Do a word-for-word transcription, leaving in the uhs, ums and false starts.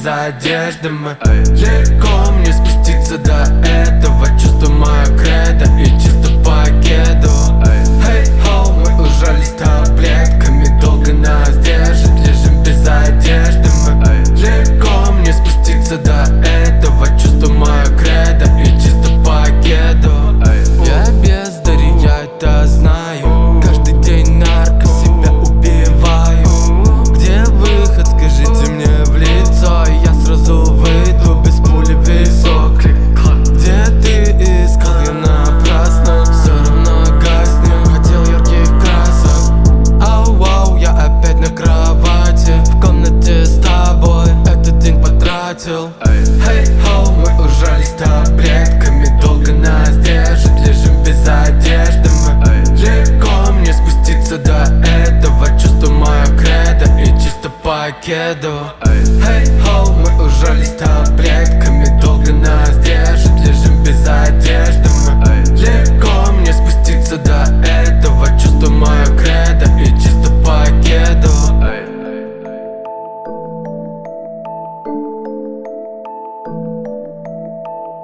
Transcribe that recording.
без одежды мы. Легко мне спуститься до этого. Чувство мое кредо и чисто покеду. Hey ho, мы ужались таблетками. Долго нас держит, лежим без одежды мы. Легко мне спуститься до этого. Чувство мое кредо и чисто покеду. Я бездарь, я это знаю. Каждый день нарко себя убиваю. Где выход, скажите мне в лицо, и я сразу выйду без пули в висок. Где ты искал, я напрасно. Все равно гаснет, хотел ярких красок. Ау, ау, я опять на кровати. В комнате с тобой этот день потратил. Hey ho, мы ужались таблетками. Долго нас держит, лежим без одежды мы. Легко мне спуститься до этого. Чувство мое кредо и чисто покеду. Hey ho, мы ужались таблетками. Долго нас